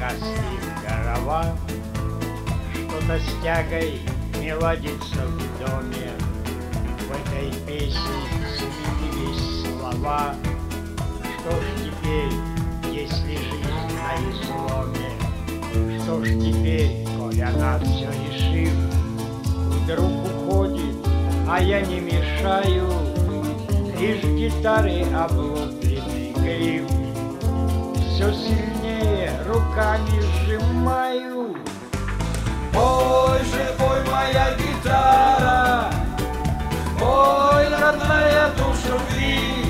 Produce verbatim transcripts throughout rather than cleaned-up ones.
росли дрова, что-то с тягой не ладится в доме. В этой песне сменились слова. Что ж теперь, если жизнь на изломе? Что ж теперь, коль она все решив, вдруг уходит, а я не мешаю, лишь гитары облупленный гриф все сильнее руками сжимаю. Пой же, пой, моя гитара, пой, родная, душу любви.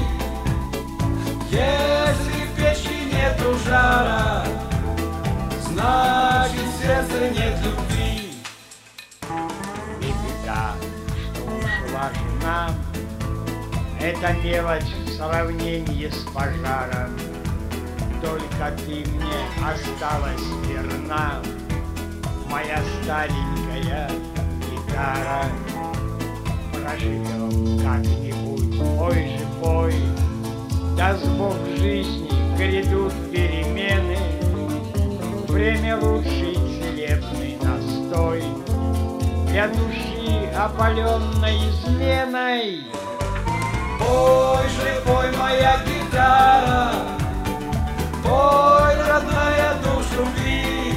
Если в печи нету жара, значит в сердце нет любви. Не беда, что ушла жена, это мелочь в сравнении с пожаром. Только ты мне осталась верна, моя старенькая гитара. Проживем как-нибудь, пой же, пой, даст Бог жизни, грядут перемены. Время лучший целебный настой для души, опаленной изменой. Пой же, пой, моя гитара, пой, родная, душу любви.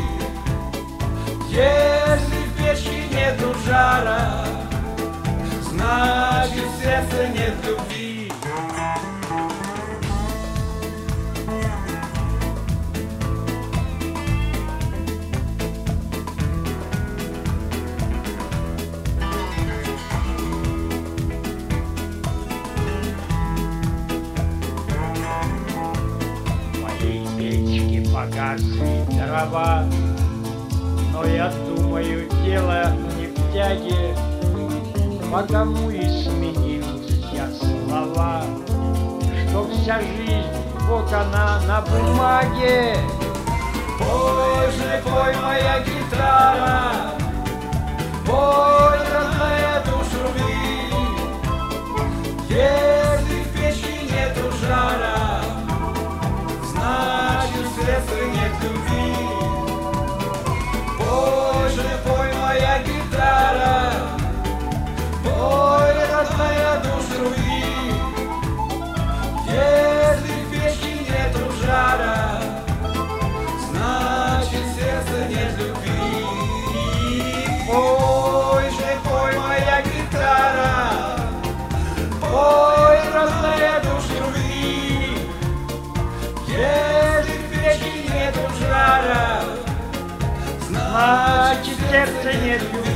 Если в печи нету жара, значит в сердце нет любви. Погасли дрова, но я думаю, дело не в тяге, потому и сменил я слова, что вся жизнь, вот она на бумаге. Пой же, пой, моя гитара, пой, родная, душу любви. Если в печи нету жара, значит в сердце нет любви. Пой же, пой, моя гитара, пой, родная, душу любви. Если в печи нету жара, значит в сердце нет любви. Пой же, пой, моя гитара, пой, родная, душу любви. Если в печи нету жара, Значит, в сердце нет любви.